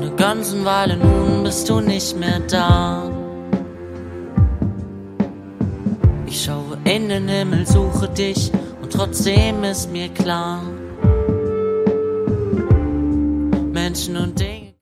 'ne ganzen Weile nun bist du nicht mehr da. Ich schaue in den Himmel, suche dich und trotzdem ist mir klar, Menschen und Dinge